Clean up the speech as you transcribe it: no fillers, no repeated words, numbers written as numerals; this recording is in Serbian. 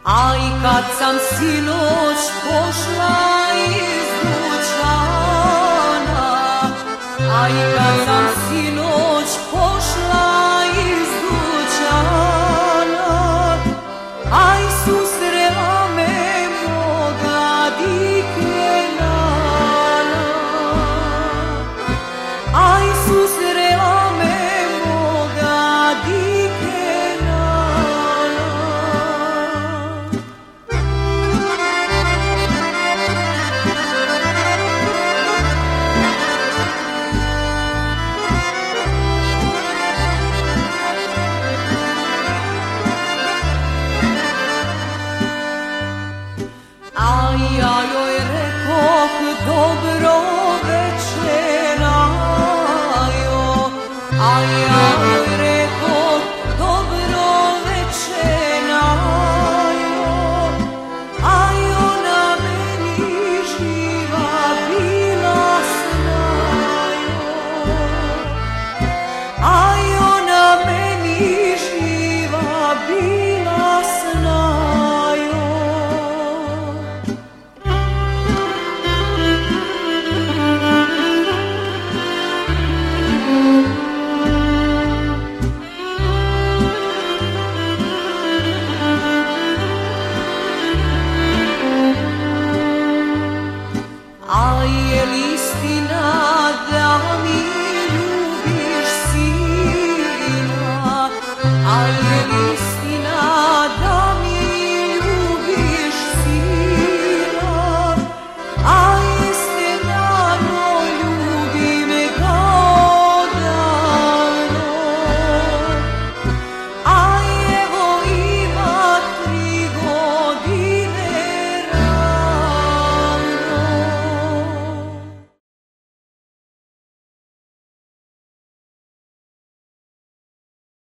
A i kad sam sinoć pošla iz dućana, a i kad sam sinoć pošla iz dućana, aj susrela me moga dikenana, aj susrela me moga dikenana. A ja joj rekoh dobro večerajo, a ja joj rekoh dobro večerajo, a ona meni živa bila snajo, a ona meni živa bila